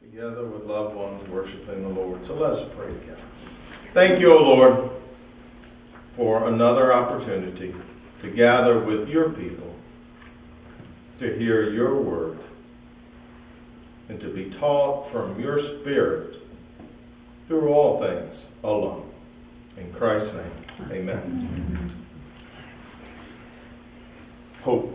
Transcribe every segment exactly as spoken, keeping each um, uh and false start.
together with loved ones worshiping the Lord. So let us pray together. Thank you, O Lord, for another opportunity to gather with your people, to hear your word, and to be taught from your Spirit through all things alone. In Christ's name, amen. Hope.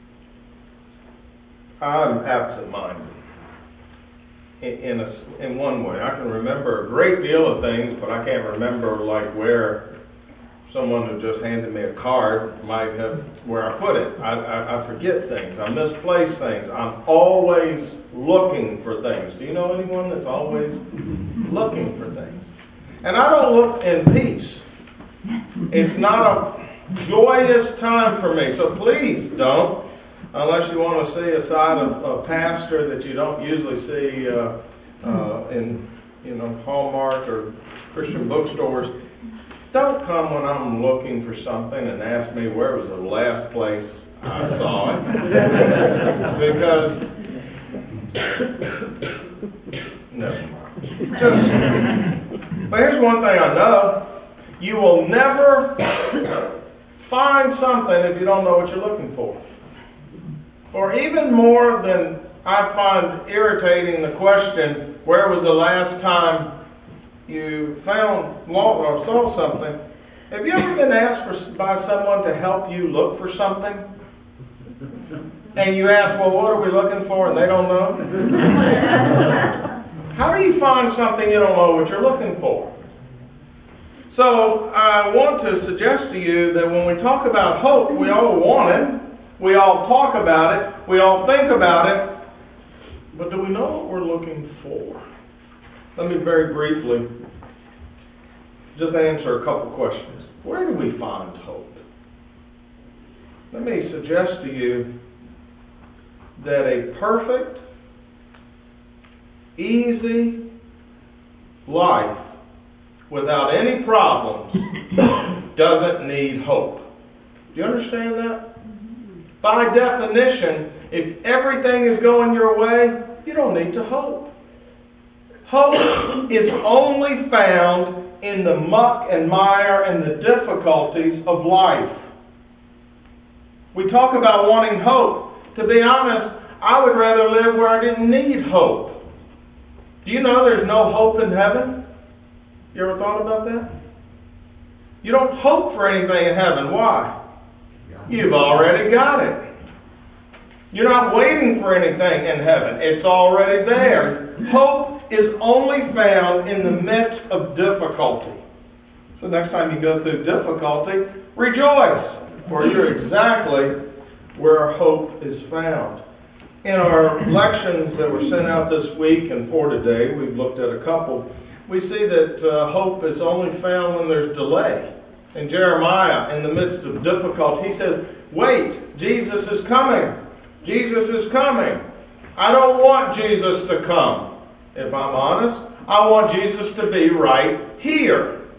I'm absent-minded in, in, a, in one way. I can remember a great deal of things, but I can't remember like where someone who just handed me a card might have, where I put it. I, I, I forget things. I misplace things. I'm always looking for things. Do you know anyone that's always looking for things? And I don't look in peace. It's not a joyous time for me, so please don't. Unless you want to see a side of a pastor that you don't usually see uh, uh, in, you know, Hallmark or Christian bookstores, don't come when I'm looking for something and ask me where was the last place I saw it. Because, no. Just, but here's one thing I know. You will never find something if you don't know what you're looking for. Or even more than I find irritating the question, where was the last time you found or saw something? Have you ever been asked for, by someone to help you look for something? And you ask, well, what are we looking for? And they don't know? How do you find something you don't know what you're looking for? So I want to suggest to you that when we talk about hope, we all want it. We all talk about it. We all think about it. But do we know what we're looking for? Let me very briefly just answer a couple questions. Where do we find hope? Let me suggest to you that a perfect, easy life without any problems doesn't need hope. Do you understand that? By definition, if everything is going your way, you don't need to hope. Hope is only found in the muck and mire and the difficulties of life. We talk about wanting hope. To be honest, I would rather live where I didn't need hope. Do you know there's no hope in heaven? You ever thought about that? You don't hope for anything in heaven. Why? You've already got it. You're not waiting for anything in heaven. It's already there. Hope is only found in the midst of difficulty. So next time you go through difficulty, rejoice, for you're exactly where hope is found. In our lections that were sent out this week and for today, we've looked at a couple. We see that uh, hope is only found when there's delay. In Jeremiah, in the midst of difficulty, he says, wait, Jesus is coming. Jesus is coming. I don't want Jesus to come. If I'm honest, I want Jesus to be right here.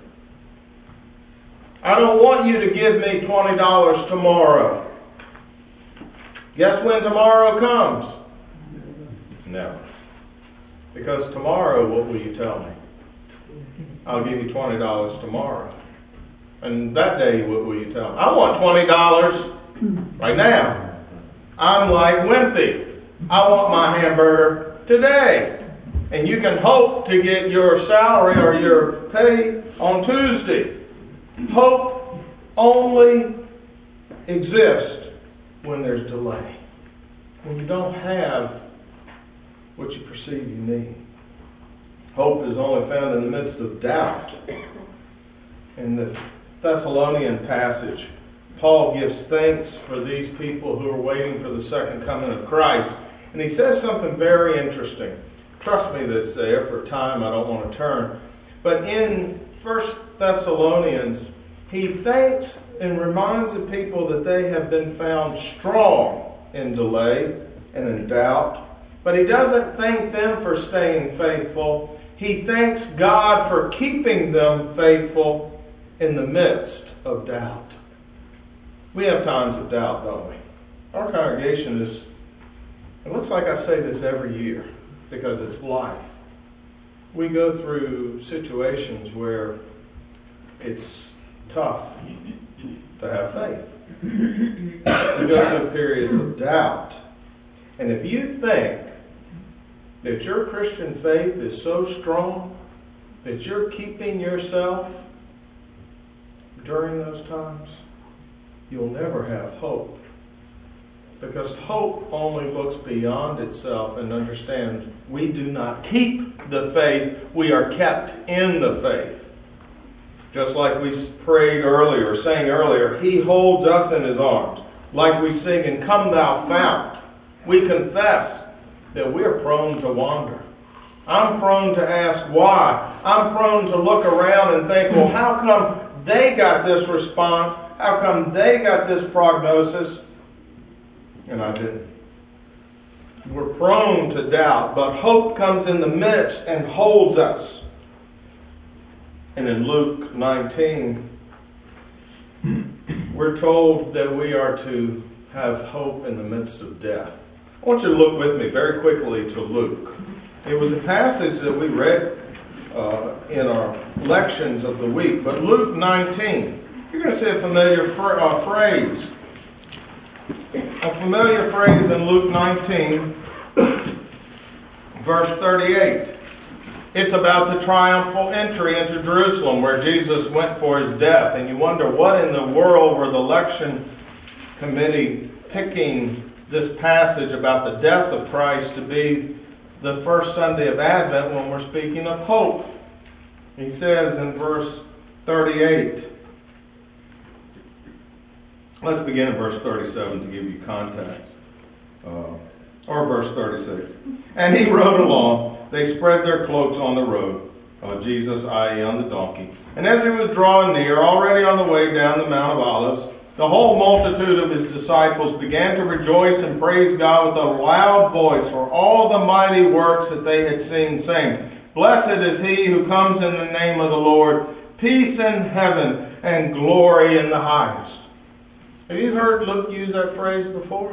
I don't want you to give me twenty dollars tomorrow. Guess when tomorrow comes? No. Because tomorrow, what will you tell me? I'll give you twenty dollars tomorrow. And that day, what will you tell me? I want twenty dollars right now. I'm like Wimpy. I want my hamburger today. And you can hope to get your salary or your pay on Tuesday. Hope only exists when there's delay. When you don't have what you perceive you need. Hope is only found in the midst of doubt. In the Thessalonian passage, Paul gives thanks for these people who are waiting for the second coming of Christ. And he says something very interesting. Trust me that's there. For time, I don't want to turn. But in First Thessalonians, he thanks and reminds the people that they have been found strong in delay and in doubt. But he doesn't thank them for staying faithful. He thanks God for keeping them faithful in the midst of doubt. We have times of doubt, don't we? Our congregation is, it looks like I say this every year, because it's life. We go through situations where it's tough to have faith. We go through periods of doubt. And if you think that your Christian faith is so strong that you're keeping yourself during those times, you'll never have hope. Because hope only looks beyond itself and understands we do not keep the faith, we are kept in the faith. Just like we prayed earlier, sang earlier, He holds us in His arms. Like we sing in Come Thou Fount, we confess that we're prone to wander. I'm prone to ask why. I'm prone to look around and think, well, how come they got this response? How come they got this prognosis? And I didn't. We're prone to doubt, but hope comes in the midst and holds us. And in Luke nineteen, we're told that we are to have hope in the midst of death. I want you to look with me very quickly to Luke. It was a passage that we read uh, in our lections of the week, but Luke nineteen, you're going to see a familiar fr- uh, phrase. A familiar phrase in Luke nineteen, verse thirty-eight. It's about the triumphal entry into Jerusalem where Jesus went for His death. And you wonder, what in the world were the election committee picking this passage about the death of Christ to be the first Sunday of Advent when we're speaking of hope? He says in verse thirty-eight, let's begin in verse thirty-seven to give you context. Uh, or verse thirty-six. And He rode along. They spread their cloaks on the road. Uh, Jesus, that is on the donkey. And as He was drawing near, already on the way down the Mount of Olives, the whole multitude of His disciples began to rejoice and praise God with a loud voice for all the mighty works that they had seen, saying, Blessed is He who comes in the name of the Lord, peace in heaven and glory in the highest. Have you heard Luke use that phrase before?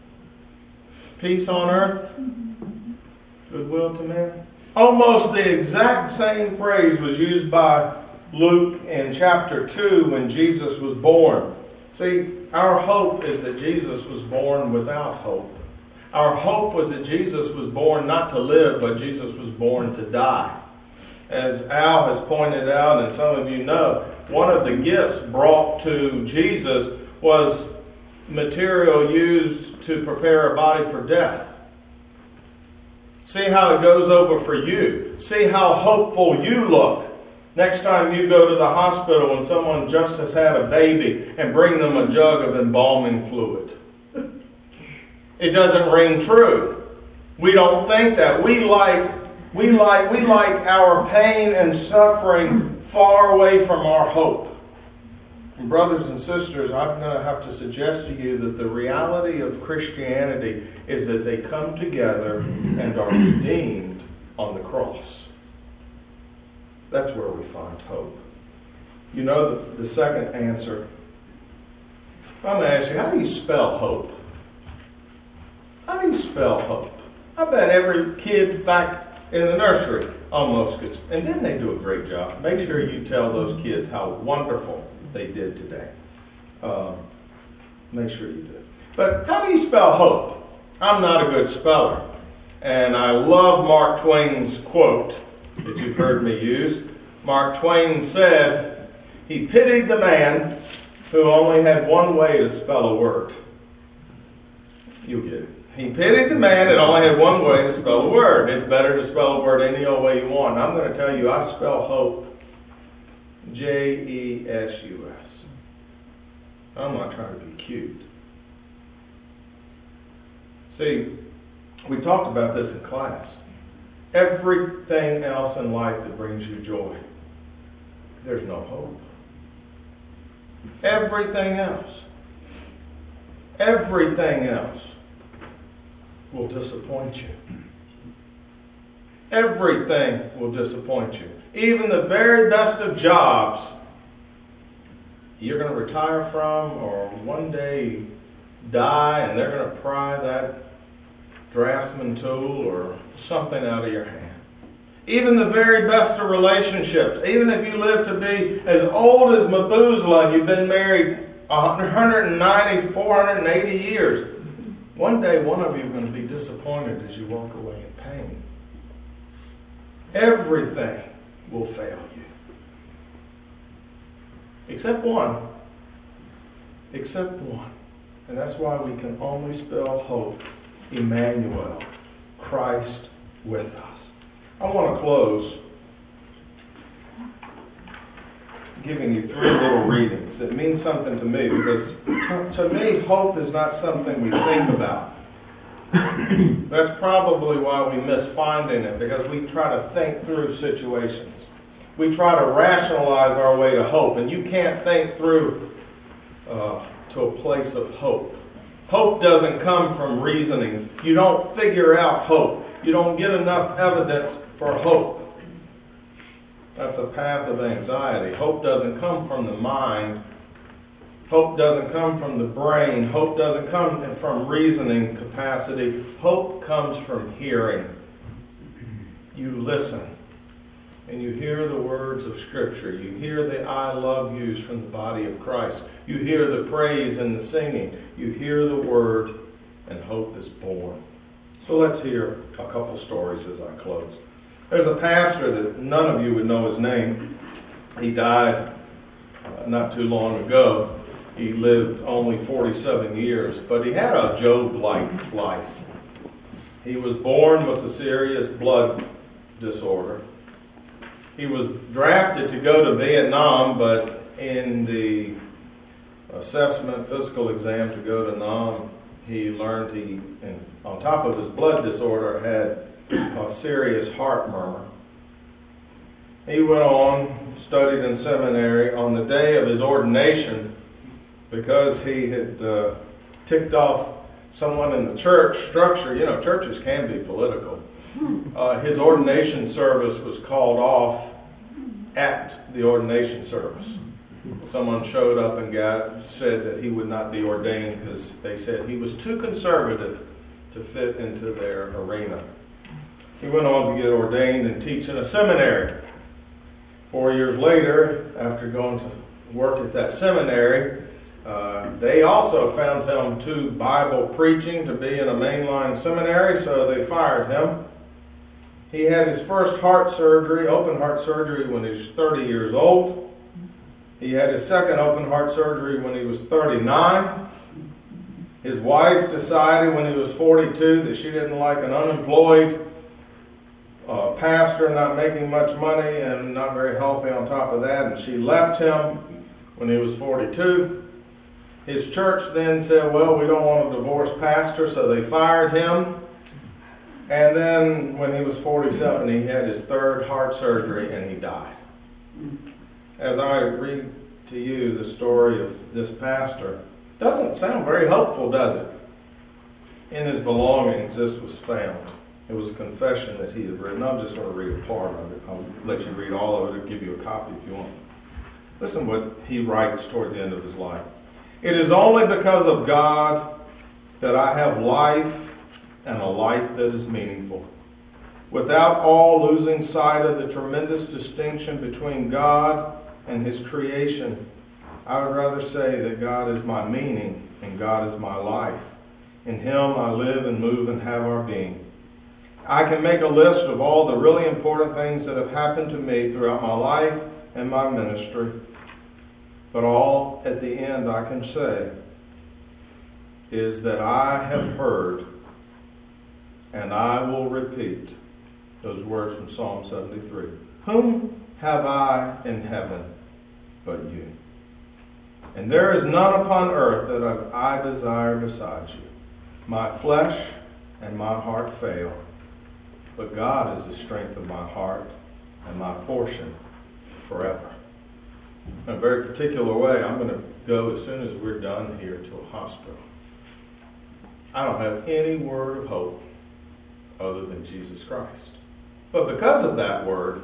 Peace on earth, goodwill to men. Almost the exact same phrase was used by Luke in chapter two when Jesus was born. See, our hope is that Jesus was born without hope. Our hope was that Jesus was born not to live, but Jesus was born to die. As Al has pointed out, and some of you know, one of the gifts brought to Jesus was material used to prepare a body for death. See how it goes over for you. See how hopeful you look next time you go to the hospital and someone just has had a baby and bring them a jug of embalming fluid. It doesn't ring true. We don't think that. We like, we like, we like our pain and suffering far away from our hope. And brothers and sisters, I'm going to have to suggest to you that the reality of Christianity is that they come together and are redeemed on the cross. That's where we find hope. You know the, the second answer. I'm going to ask you, how do you spell hope? How do you spell hope? I bet every kid back in the nursery almost gets, and then they do a great job. Make sure you tell those kids how wonderful they did today. Um, make sure you do. But how do you spell hope? I'm not a good speller. And I love Mark Twain's quote that you've heard me use. Mark Twain said, he pitied the man who only had one way to spell a word. You'll get it. He pitied the man that only had one way to spell a word. It's better to spell a word any old way you want. And I'm going to tell you, I spell hope J E S U S. I'm not trying to be cute. See, we talked about this in class. Everything else in life that brings you joy, there's no hope. Everything else, everything else will disappoint you. Everything will disappoint you. Even the very best of jobs you're going to retire from or one day die and they're going to pry that draftsman tool or something out of your hand. Even the very best of relationships, even if you live to be as old as Methuselah and you've been married one hundred ninety, four hundred eighty years, one day one of you is going to be disappointed as you walk away in pain. Everything will fail you. Except one. Except one. And that's why we can only spell hope, Emmanuel, Christ with us. I want to close giving you three little readings that mean something to me, because to me, hope is not something we think about. That's probably why we miss finding it, because we try to think through situations. We try to rationalize our way to hope, and you can't think through uh, to a place of hope. Hope doesn't come from reasoning. You don't figure out hope. You don't get enough evidence for hope. That's a path of anxiety. Hope doesn't come from the mind. Hope doesn't come from the brain. Hope doesn't come from reasoning capacity. Hope comes from hearing. You listen, and you hear the words of Scripture. You hear the I love yous from the body of Christ. You hear the praise and the singing. You hear the word, and hope is born. So let's hear a couple stories as I close. There's a pastor that none of you would know his name. He died uh, not too long ago. He lived only forty-seven years, but he had a Job-like life. He was born with a serious blood disorder. He was drafted to go to Vietnam, but in the assessment, physical exam to go to Nam, he learned he, and on top of his blood disorder, had a serious heart murmur. He went on, studied in seminary. On the day of his ordination, because he had uh, ticked off someone in the church structure, you know, churches can be political, uh, his ordination service was called off at the ordination service. Someone showed up and got, said that he would not be ordained because they said he was too conservative to fit into their arena. He went on to get ordained and teach in a seminary. Four years later, after going to work at that seminary, uh, they also found him too Bible preaching to be in a mainline seminary, so they fired him. He had his first heart surgery, open heart surgery, when he was thirty years old. He had his second open heart surgery when he was thirty-nine. His wife decided when he was forty-two that she didn't like an unemployed uh, pastor, not making much money and not very healthy on top of that, and she left him when he was forty-two. His church then said, well, we don't want a divorced pastor, so they fired him. And then when he was forty-seven, he had his third heart surgery and he died. As I read to you the story of this pastor, doesn't sound very hopeful, does it? In his belongings, this was found. It was a confession that he had written. I'm just going to read a part of it. I'll let you read all of it or give you a copy if you want. Listen what he writes toward the end of his life. It is only because of God that I have life and a life that is meaningful. Without all losing sight of the tremendous distinction between God and His creation, I would rather say that God is my meaning and God is my life. In Him I live and move and have our being. I can make a list of all the really important things that have happened to me throughout my life and my ministry, but all at the end I can say is that I have heard and I will repeat those words from Psalm seventy-three. Whom have I in heaven but you? And there is none upon earth that I desire besides you. My flesh and my heart fail, but God is the strength of my heart and my portion forever. In a very particular way, I'm going to go as soon as we're done here to a hospital. I don't have any word of hope other than Jesus Christ. But because of that word,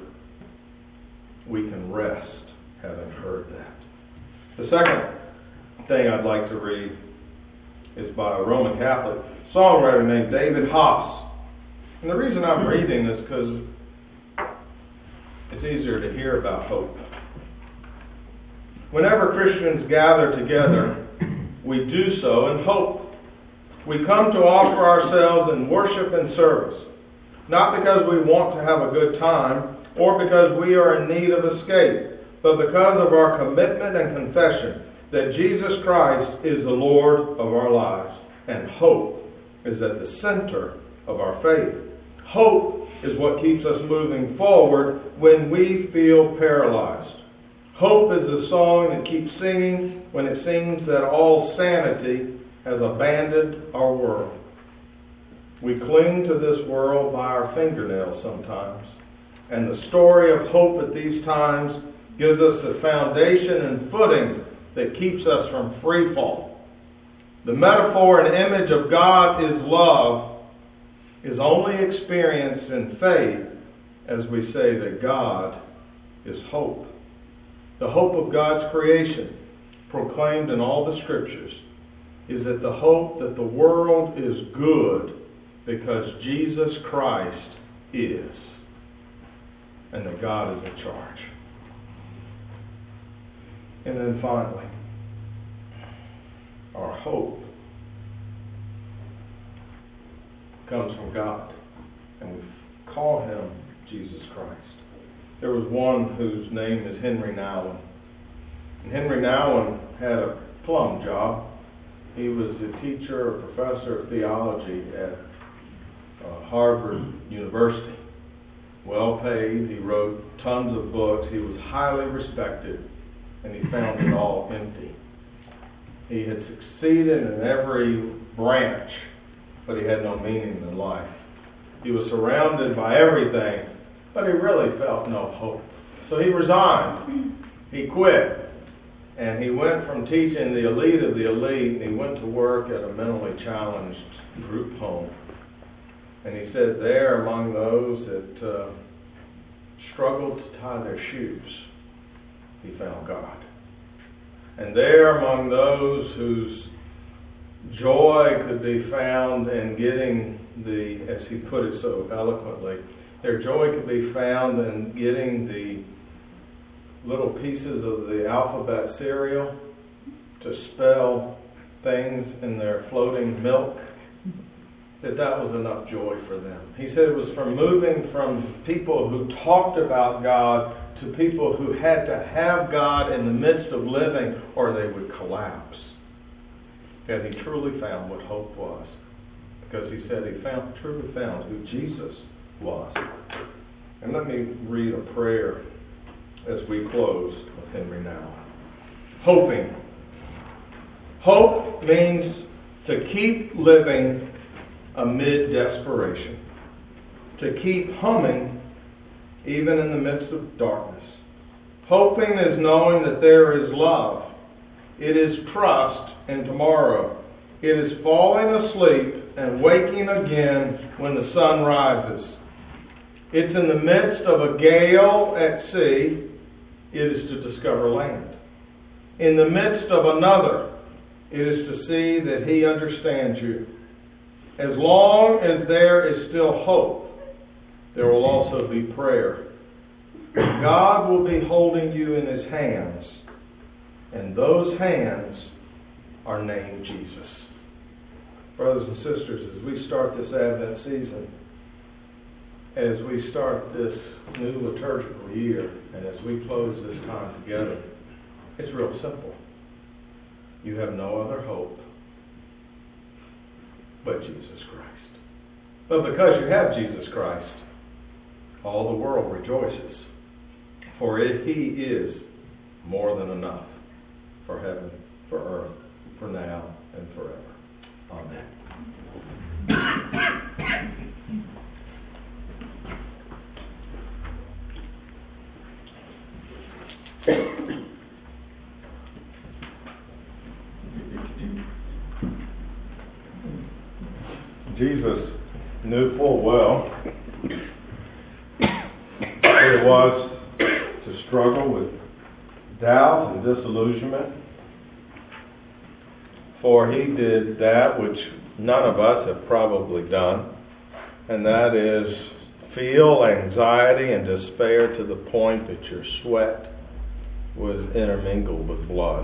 we can rest having heard that. The second thing I'd like to read is by a Roman Catholic, songwriter named David Haas. And the reason I'm reading is because it's easier to hear about hope. Whenever Christians gather together, we do so in hope. We come to offer ourselves in worship and service, not because we want to have a good time or because we are in need of escape, but because of our commitment and confession that Jesus Christ is the Lord of our lives, and hope is at the center of our faith. Hope is what keeps us moving forward when we feel paralyzed. Hope is the song that keeps singing when it seems that all sanity has abandoned our world. We cling to this world by our fingernails sometimes, and the story of hope at these times gives us the foundation and footing that keeps us from free fall. The metaphor and image of God is love is only experienced in faith as we say that God is hope. The hope of God's creation, proclaimed in all the scriptures, is that the hope that the world is good because Jesus Christ is, and that God is in charge. And then finally, our hope comes from God, and we call him Jesus Christ. There was one whose name is Henry Nouwen. And Henry Nouwen had a plum job. He was a teacher, a professor of theology at uh, Harvard University. Well paid. He wrote tons of books. He was highly respected, and he found it all empty. He had succeeded in every branch, but he had no meaning in life. He was surrounded by everything, but he really felt no hope. So he resigned. He quit. And he went from teaching the elite of the elite, and he went to work at a mentally challenged group home. And he said there, among those that uh, struggled to tie their shoes, he found God. And there, among those whose joy could be found in getting the, as he put it so eloquently, their joy could be found in getting the little pieces of the alphabet cereal to spell things in their floating milk, that that was enough joy for them. He said it was from moving from people who talked about God to people who had to have God in the midst of living or they would collapse. And he truly found what hope was, because he said he found truly found who Jesus was. And let me read a prayer as we close with Henry Nouwen. Hoping. Hope means to keep living amid desperation, to keep humming even in the midst of darkness. Hoping is knowing that there is love. It is trust in tomorrow. It is falling asleep and waking again when the sun rises. It's in the midst of a gale at sea. It is to discover land. In the midst of another, it is to see that he understands you. As long as there is still hope, there will also be prayer. God will be holding you in his hands, and those hands are named Jesus. Brothers and sisters, as we start this Advent season, as we start this new liturgical year, and as we close this time together, it's real simple. You have no other hope but Jesus Christ. But because you have Jesus Christ, all the world rejoices, for it, he is more than enough for heaven, for earth, for now, and forever. Amen. Jesus knew full well what it was to struggle with doubt and disillusionment, for he did that which none of us have probably done, and that is feel anxiety and despair to the point that your sweat was intermingled with blood.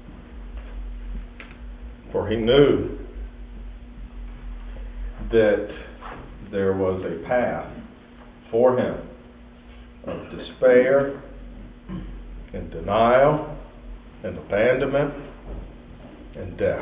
For he knew that there was a path for him of despair and denial and abandonment and death.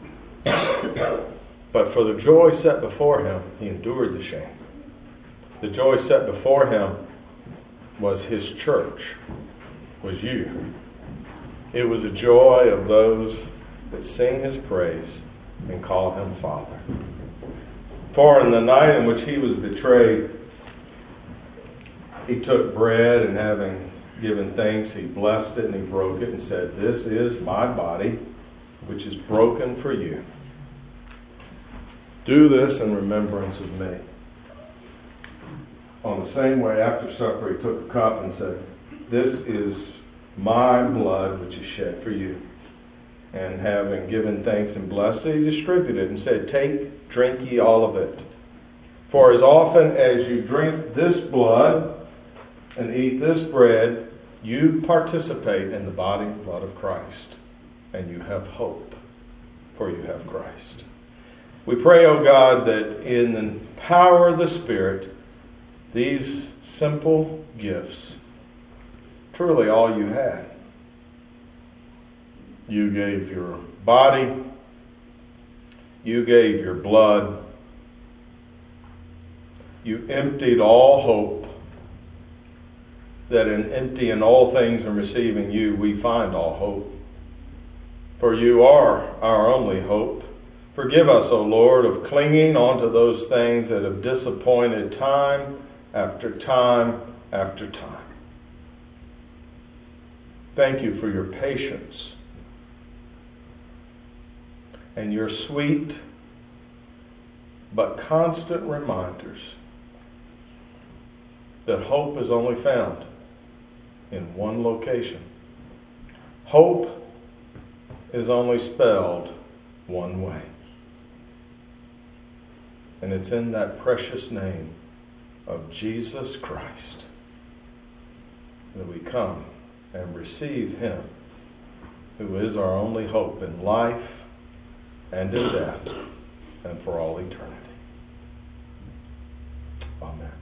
But for the joy set before him, he endured the shame. The joy set before him was his church, was you. It was the joy of those that sing his praise and call him Father. For in the night in which he was betrayed, he took bread, and having given thanks, he blessed it and he broke it and said, "This is my body, which is broken for you. Do this in remembrance of me." On the same way, after supper, he took a cup and said, "This is my blood, which is shed for you." And having given thanks and blessed it, he distributed it and said, "Take, drink ye all of it. For as often as you drink this blood and eat this bread, you participate in the body and blood of Christ, and you have hope, for you have Christ." We pray, O God, that in the power of the Spirit, these simple gifts, truly all you had. You gave your body, you gave your blood, you emptied all hope, that in emptying all things and receiving you, we find all hope. For you are our only hope. Forgive us, O Lord, of clinging onto those things that have disappointed time after time after time. Thank you for your patience and your sweet but constant reminders that hope is only found in one location. Hope is only spelled one way. And it's in that precious name of Jesus Christ that we come and receive him who is our only hope in life and in death and for all eternity. Amen.